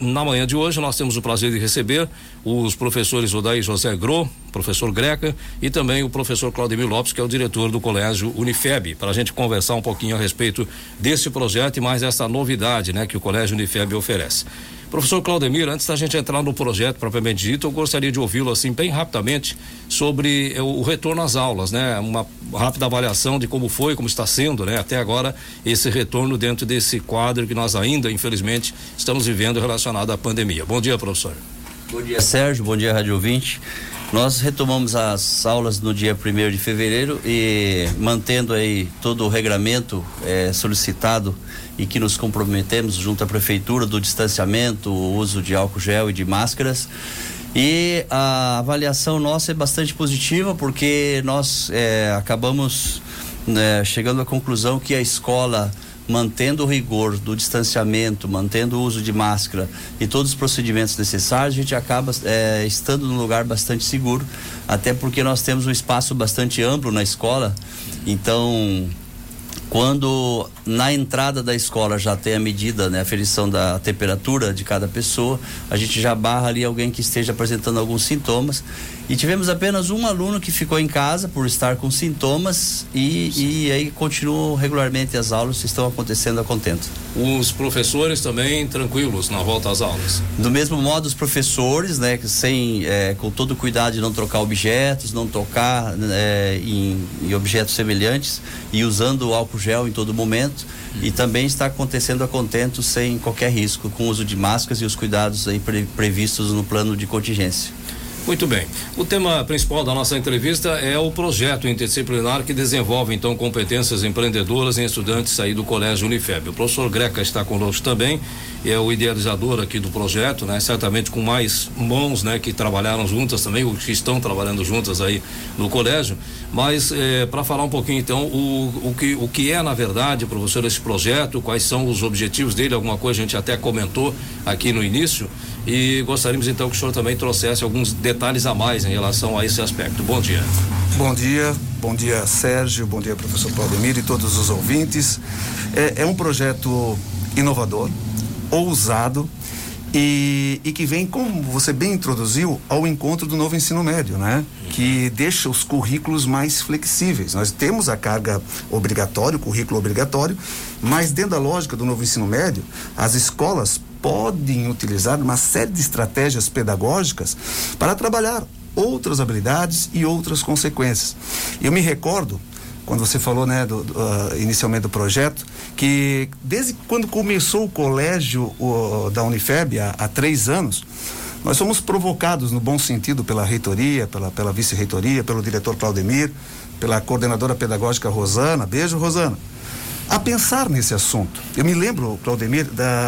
na manhã de hoje nós temos o prazer de receber os professores Odair José Gro, professor Greca, e também o professor Claudemir Lopes, que é o diretor do Colégio Unifeb, para a gente conversar um pouquinho a respeito desse projeto e mais essa novidade, né, que o Colégio Unifeb oferece. Professor Claudemir, antes da gente entrar no projeto propriamente dito, eu gostaria de ouvi-lo assim bem rapidamente sobre o retorno às aulas, né? Uma rápida avaliação de como foi, como está sendo, né? Até agora esse retorno dentro desse quadro que nós ainda, infelizmente, estamos vivendo relacionado à pandemia. Bom dia, professor. Bom dia, Sérgio. Bom dia, Rádio Ouvinte. Nós retomamos as aulas no dia 1º de fevereiro e mantendo aí todo o regramento solicitado e que nos comprometemos junto à prefeitura do distanciamento, o uso de álcool gel e de máscaras. E a avaliação nossa é bastante positiva porque nós acabamos chegando à conclusão que a escola, mantendo o rigor do distanciamento, mantendo o uso de máscara e todos os procedimentos necessários, a gente acaba estando num lugar bastante seguro, até porque nós temos um espaço bastante amplo na escola. Então, quando na entrada da escola já tem a medida, né, a aferição da temperatura de cada pessoa, a gente já barra ali alguém que esteja apresentando alguns sintomas. E tivemos apenas um aluno que ficou em casa por estar com sintomas e aí continuam regularmente as aulas, estão acontecendo a contento. Os professores também tranquilos na volta às aulas? Do mesmo modo, os professores, né, com todo o cuidado de não trocar objetos, não tocar em objetos semelhantes e usando o álcool gel em todo momento. E também está acontecendo a contento sem qualquer risco, com o uso de máscaras e os cuidados aí previstos no plano de contingência. Muito bem. O tema principal da nossa entrevista é o projeto interdisciplinar que desenvolve então competências empreendedoras em estudantes aí do Colégio Unifeb. O professor Greca está conosco também, é o idealizador aqui do projeto, né? Certamente com mais mãos, né, que trabalharam juntas também, ou que estão trabalhando juntas aí no colégio. Mas para falar um pouquinho então o que é na verdade, professor, esse projeto, quais são os objetivos dele, alguma coisa a gente até comentou aqui no início. E gostaríamos então que o senhor também trouxesse alguns detalhes a mais em relação a esse aspecto. Bom dia. Bom dia Sérgio, bom dia professor Claudemir e todos os ouvintes. É um projeto inovador, ousado e que vem, como você bem introduziu, ao encontro do novo ensino médio, né? Que deixa os currículos mais flexíveis. Nós temos a carga obrigatória, o currículo obrigatório, mas dentro da lógica do novo ensino médio, as escolas podem utilizar uma série de estratégias pedagógicas para trabalhar outras habilidades e outras consequências. Eu me recordo, quando você falou, né, inicialmente do projeto, que desde quando começou o colégio da Unifeb, há 3 anos, nós fomos provocados, no bom sentido, pela reitoria, pela vice-reitoria, pelo diretor Claudemir, pela coordenadora pedagógica Rosana, beijo Rosana, a pensar nesse assunto. Eu me lembro, Claudemir,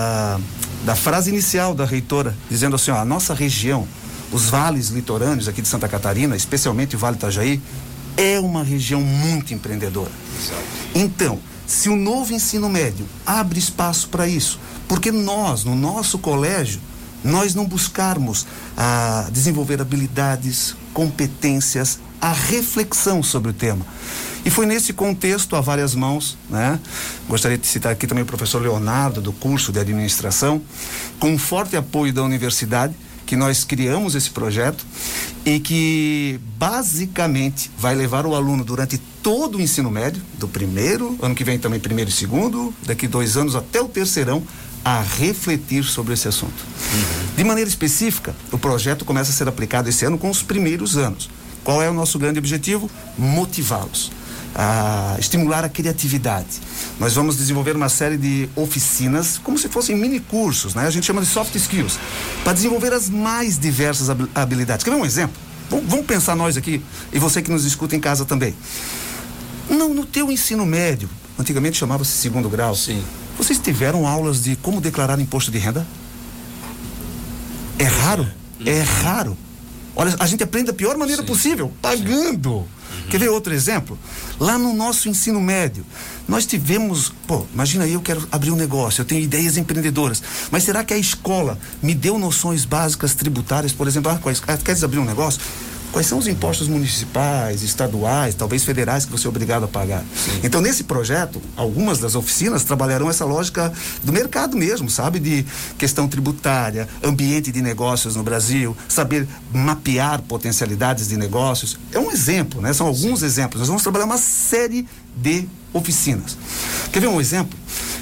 da frase inicial da reitora, dizendo assim, a nossa região, os vales litorâneos aqui de Santa Catarina, especialmente o Vale Itajaí, é uma região muito empreendedora. Exato. Então, se o novo ensino médio abre espaço para isso, porque nós, no nosso colégio, nós não buscarmos desenvolver habilidades, competências, a reflexão sobre o tema. E foi nesse contexto, a várias mãos, né? Gostaria de citar aqui também o professor Leonardo, do curso de administração, com um forte apoio da universidade, que nós criamos esse projeto e que basicamente vai levar o aluno durante todo o ensino médio, do primeiro, ano que vem também 1º e 2º, daqui 2 anos até o 3º, a refletir sobre esse assunto. De maneira específica, o projeto começa a ser aplicado esse ano com os primeiros anos. Qual é o nosso grande objetivo? Motivá-los, a estimular a criatividade. Nós vamos desenvolver uma série de oficinas, como se fossem mini cursos, né? A gente chama de soft skills, para desenvolver as mais diversas habilidades. Quer ver um exemplo? Vamos pensar nós aqui, e você que nos escuta em casa também. Não, no teu ensino médio, antigamente chamava-se 2º grau. Sim. Vocês tiveram aulas de como declarar imposto de renda? É raro? É raro. Olha, a gente aprende da pior maneira possível, pagando. Quer ver outro exemplo? Lá no nosso ensino médio, nós tivemos, imagina eu quero abrir um negócio, eu tenho ideias empreendedoras, mas será que a escola me deu noções básicas tributárias, por exemplo, queres abrir um negócio? quais são os impostos municipais, estaduais, talvez federais que você é obrigado a pagar. Sim. Então, nesse projeto, algumas das oficinas trabalharão essa lógica do mercado mesmo, sabe? De questão tributária, ambiente de negócios no Brasil, saber mapear potencialidades de negócios. É um exemplo, né? São alguns exemplos. Nós vamos trabalhar uma série de oficinas. Quer ver um exemplo?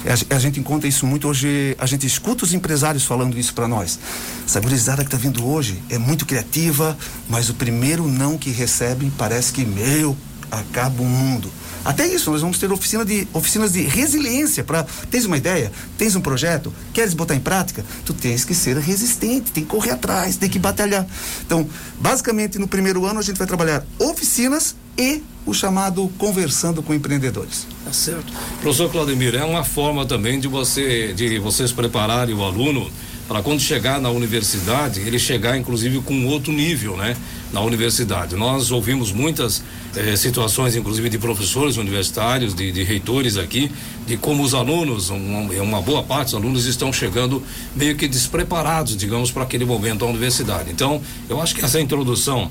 A gente encontra isso muito hoje, a gente escuta os empresários falando isso para nós. Essa gurizada que está vindo hoje é muito criativa, mas o primeiro não que recebem parece que, acaba o mundo. Até isso, nós vamos ter oficinas de resiliência para... Tens uma ideia? Tens um projeto? Queres botar em prática? Tu tens que ser resistente, tem que correr atrás, tem que batalhar. Então, basicamente, no primeiro ano a gente vai trabalhar oficinas e o chamado Conversando com Empreendedores. Tá certo. Professor Claudemir, é uma forma também de vocês prepararem o aluno para quando chegar na universidade, ele chegar inclusive com outro nível, né? Na universidade. Nós ouvimos muitas situações, inclusive de professores universitários, de reitores aqui, de como os alunos, uma boa parte dos alunos estão chegando meio que despreparados, digamos, para aquele momento da universidade. Então, eu acho que essa introdução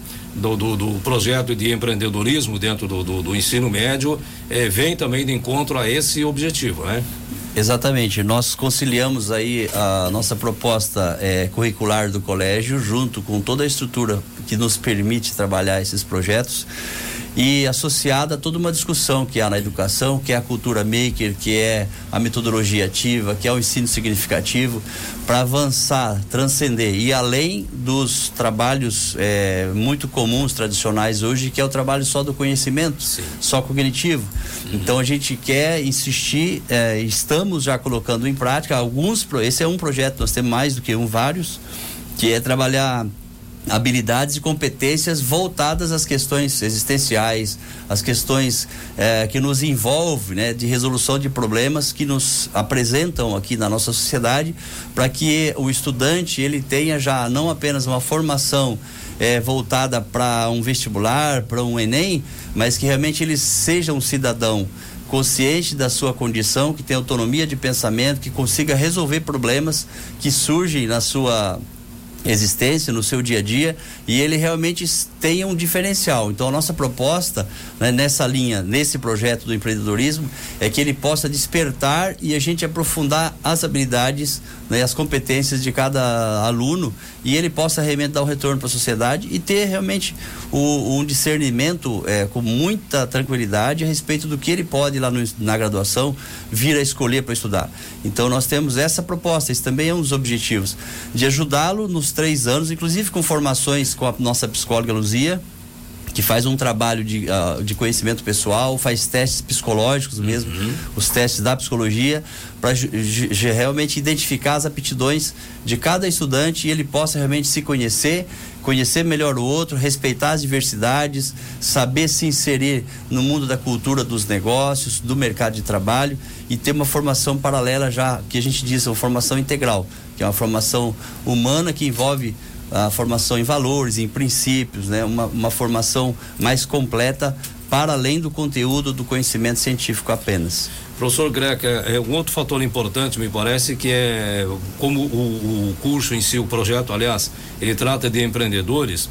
do projeto de empreendedorismo dentro do ensino médio vem também de encontro a esse objetivo, né? Exatamente, nós conciliamos aí a nossa proposta curricular do colégio junto com toda a estrutura que nos permite trabalhar esses projetos e associada a toda uma discussão que há na educação, que é a cultura maker, que é a metodologia ativa, que é o ensino significativo, para avançar, transcender e além dos trabalhos muito comuns, tradicionais hoje, que é o trabalho só do conhecimento, sim, só cognitivo. Então a gente quer insistir, estamos já colocando em prática esse é um projeto, nós temos mais do que vários, que é trabalhar habilidades e competências voltadas às questões existenciais, às questões que nos envolvem, né, de resolução de problemas que nos apresentam aqui na nossa sociedade, para que o estudante ele tenha já não apenas uma formação voltada para um vestibular, para um Enem, mas que realmente ele seja um cidadão consciente da sua condição, que tenha autonomia de pensamento, que consiga resolver problemas que surgem na sua existência, no seu dia a dia, e ele realmente tenha um diferencial. Então a nossa proposta, né, nessa linha, nesse projeto do empreendedorismo, é que ele possa despertar e a gente aprofundar as habilidades, né, as competências de cada aluno, e ele possa realmente dar um retorno para a sociedade e ter realmente um discernimento com muita tranquilidade a respeito do que ele pode lá na graduação vir a escolher para estudar. Então nós temos essa proposta, esse também é um dos objetivos, de ajudá-lo nos 3 anos, inclusive com formações com a nossa psicóloga Luzia, que faz um trabalho de conhecimento pessoal, faz testes psicológicos mesmo, os testes da psicologia, para realmente identificar as aptidões de cada estudante e ele possa realmente se conhecer melhor o outro, respeitar as diversidades, saber se inserir no mundo da cultura dos negócios, do mercado de trabalho e ter uma formação paralela já, que a gente diz, uma formação integral, que é uma formação humana que envolve a formação em valores, em princípios, né? Uma formação mais completa para além do conteúdo do conhecimento científico apenas. Professor Greca, um outro fator importante, me parece, que é como o curso em si, o projeto, aliás, ele trata de empreendedores,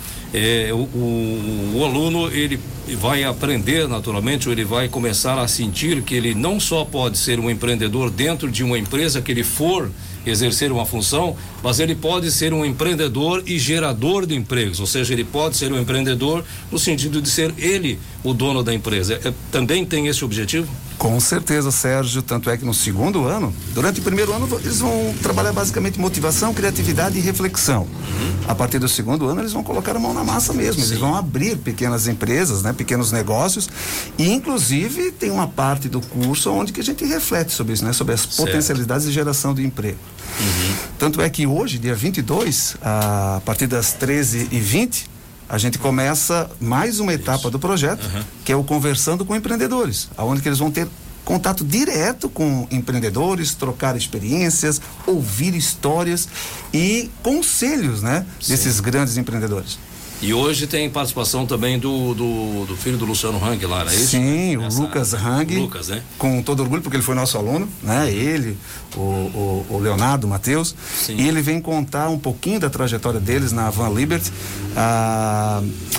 o aluno, ele vai aprender naturalmente, ou ele vai começar a sentir que ele não só pode ser um empreendedor dentro de uma empresa que ele for exercer uma função, mas ele pode ser um empreendedor e gerador de empregos, ou seja, ele pode ser um empreendedor no sentido de ser ele o dono da empresa. Também tem esse objetivo? Com certeza, Sérgio, tanto é que no segundo ano, durante o primeiro ano, eles vão trabalhar basicamente motivação, criatividade e reflexão. A partir do segundo ano, eles vão colocar a mão na massa mesmo, eles vão abrir pequenas empresas, né, pequenos negócios, e inclusive tem uma parte do curso onde que a gente reflete sobre isso, né, sobre as potencialidades de geração de emprego. Tanto é que hoje, dia 22, a partir das 13h20, a gente começa mais uma etapa do projeto, que é o Conversando com Empreendedores, aonde que eles vão ter contato direto com empreendedores, trocar experiências, ouvir histórias e conselhos, né, desses grandes empreendedores. E hoje tem participação também do filho do Luciano Hang lá, não é isso? Sim, o Lucas Hang. Lucas, né? Com todo orgulho, porque ele foi nosso aluno, né? Ele, o Leonardo, o Matheus. Sim. E ele vem contar um pouquinho da trajetória deles na Van Liberty.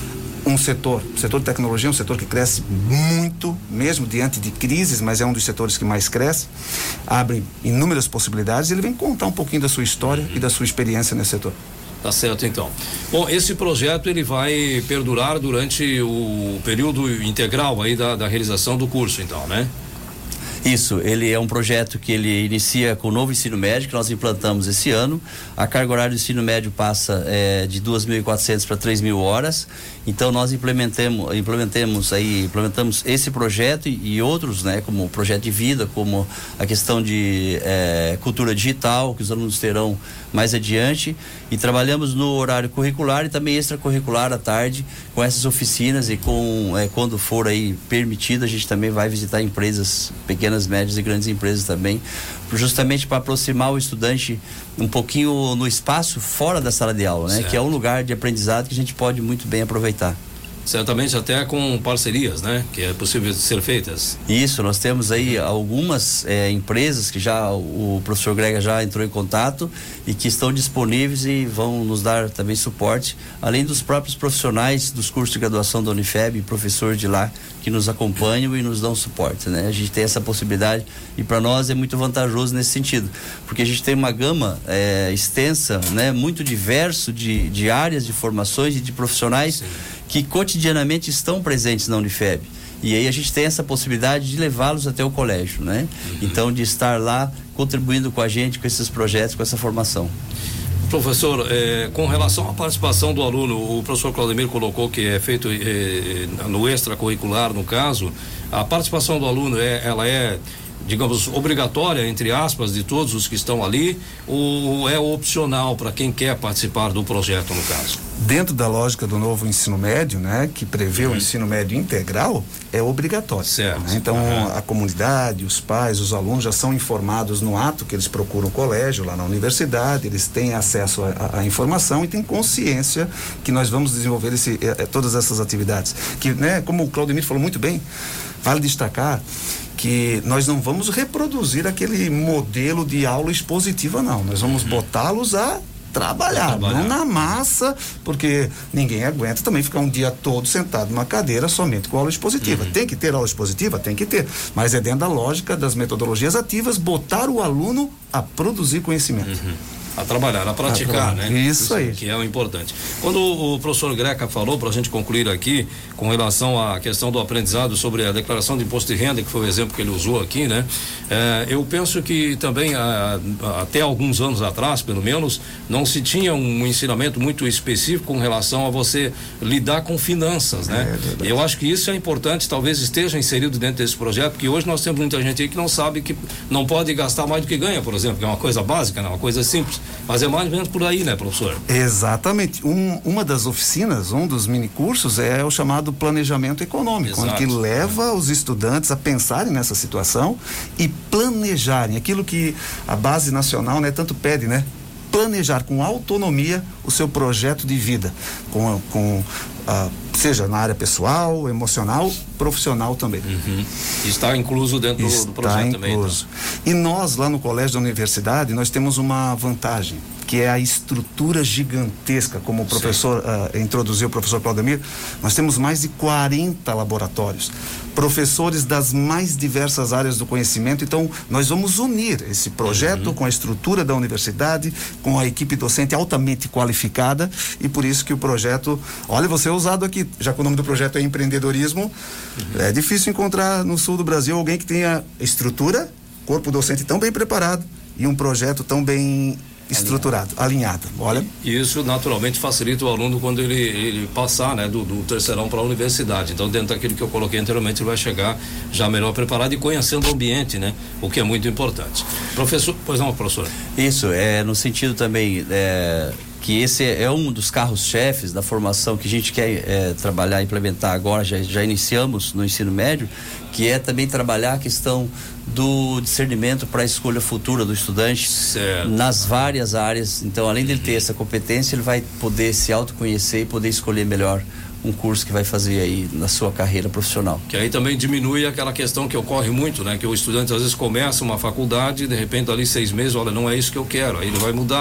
o setor de tecnologia é um setor que cresce muito, mesmo diante de crises, mas é um dos setores que mais cresce, abre inúmeras possibilidades, e ele vem contar um pouquinho da sua história e da sua experiência nesse setor. Tá certo, então. Bom, esse projeto ele vai perdurar durante o período integral aí da realização do curso, então, né? Isso, ele é um projeto que ele inicia com o novo ensino médio, que nós implantamos esse ano. A carga horária do ensino médio passa de 2.400 para 3.000 horas. Então nós implementamos esse projeto e outros, né, como o projeto de vida, como a questão de cultura digital, que os alunos terão mais adiante, e trabalhamos no horário curricular e também extracurricular à tarde, com essas oficinas, e quando for aí permitido, a gente também vai visitar empresas, pequenas, médias e grandes empresas também, justamente para aproximar o estudante um pouquinho no espaço fora da sala de aula, né? Certo. Que é um lugar de aprendizado que a gente pode muito bem aproveitar. Certamente até com parcerias, né? Que é possível ser feitas. Isso, nós temos aí algumas empresas que já o professor Grega já entrou em contato e que estão disponíveis e vão nos dar também suporte, além dos próprios profissionais dos cursos de graduação da Unifeb, professores de lá, que nos acompanham e nos dão suporte, né? A gente tem essa possibilidade e para nós é muito vantajoso nesse sentido, porque a gente tem uma gama extensa, né? Muito diverso de áreas de formações e de profissionais. Sim. Que cotidianamente estão presentes na Unifeb. E aí a gente tem essa possibilidade de levá-los até o colégio, né? Uhum. Então, de estar lá contribuindo com a gente, com esses projetos, com essa formação. Professor, com relação à participação do aluno, o professor Claudemir colocou que é feito no extracurricular, no caso, a participação do aluno ela é, digamos, obrigatória, entre aspas, de todos os que estão ali, ou é opcional para quem quer participar do projeto, no caso? Dentro da lógica do novo ensino médio, né, que prevê o ensino médio integral, é obrigatório. Certo. Né? Então, a comunidade, os pais, os alunos já são informados no ato que eles procuram o colégio, lá na universidade, eles têm acesso à informação e têm consciência que nós vamos desenvolver todas essas atividades. Que, né, como o Claudemir falou muito bem, vale destacar que nós não vamos reproduzir aquele modelo de aula expositiva, não. Nós vamos botá-los a trabalhar, não na massa, porque ninguém aguenta também ficar um dia todo sentado numa cadeira somente com aula expositiva. Tem que ter aula expositiva? Tem que ter, mas é dentro da lógica das metodologias ativas, botar o aluno a produzir conhecimento. A trabalhar, a praticar, né? Isso aí. Que é o importante. Quando o professor Greca falou, para a gente concluir aqui, com relação à questão do aprendizado sobre a declaração de imposto de renda, que foi o exemplo que ele usou aqui, né? Eu penso que também, até alguns anos atrás, pelo menos, não se tinha um ensinamento muito específico com relação a você lidar com finanças, né? Eu acho que isso é importante, talvez esteja inserido dentro desse projeto, porque hoje nós temos muita gente aí que não sabe que não pode gastar mais do que ganha, por exemplo, que é uma coisa básica, né? Uma coisa simples. Mas é mais ou menos por aí, né, professor? Exatamente. Uma das oficinas, um dos minicursos é o chamado planejamento econômico, onde que leva os estudantes a pensarem nessa situação e planejarem aquilo que a base nacional, né, tanto pede, né? Planejar com autonomia o seu projeto de vida, seja na área pessoal, emocional, profissional também. Está incluso dentro do projeto também. Então. E nós, lá no colégio da universidade, nós temos uma vantagem, que é a estrutura gigantesca, como o professor introduziu, o professor Claudemir. Nós temos mais de 40 laboratórios, professores das mais diversas áreas do conhecimento. Então, nós vamos unir esse projeto com a estrutura da universidade, com a equipe docente altamente qualificada, e por isso que o projeto, olha, você é usado aqui, já que o nome do projeto é empreendedorismo, é difícil encontrar no sul do Brasil alguém que tenha estrutura, corpo docente tão bem preparado e um projeto tão bem estruturado, alinhado. Olha. E isso naturalmente facilita o aluno quando ele passar, né, do terceirão para a universidade. Então, dentro daquilo que eu coloquei anteriormente, ele vai chegar já melhor preparado e conhecendo o ambiente, né? O que é muito importante. Professor, pois não, professor? Isso, no sentido também que esse é um dos carros-chefes da formação que a gente quer trabalhar, implementar agora, já iniciamos no ensino médio, que é também trabalhar a questão do discernimento para a escolha futura do estudante nas várias áreas. Então, além dele ter essa competência, ele vai poder se autoconhecer e poder escolher melhor um curso que vai fazer aí na sua carreira profissional. Que aí também diminui aquela questão que ocorre muito, né? Que o estudante às vezes começa uma faculdade e de repente ali 6 meses, olha, não é isso que eu quero, aí ele vai mudar.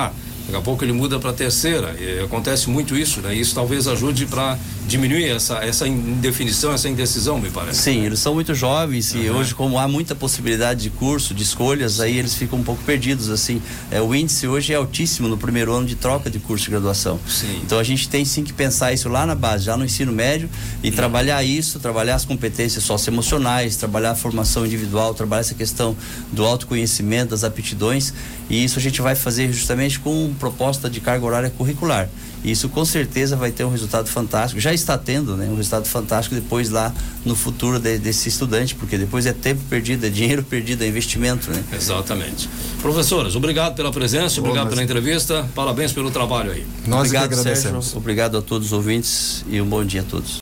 daqui a pouco ele muda para a terceira, e acontece muito isso, né? Isso talvez ajude para diminuir essa indefinição, essa indecisão, me parece. Sim, eles são muito jovens e hoje, como há muita possibilidade de curso, de escolhas, aí eles ficam um pouco perdidos, assim. O índice hoje é altíssimo no primeiro ano de troca de curso de graduação. Sim. Então a gente tem sim que pensar isso lá na base, já no ensino médio, e trabalhar isso, trabalhar as competências socioemocionais, trabalhar a formação individual, trabalhar essa questão do autoconhecimento, das aptidões, e isso a gente vai fazer justamente com proposta de carga horária curricular. E isso com certeza vai ter um resultado fantástico, já está tendo, né? Um resultado fantástico depois lá no futuro desse estudante, porque depois é tempo perdido, é dinheiro perdido, é investimento, né? Exatamente. Professoras, obrigado pela presença, obrigado pela entrevista, parabéns pelo trabalho aí. Nós obrigado, que agradecemos. Sérgio, obrigado a todos os ouvintes e um bom dia a todos.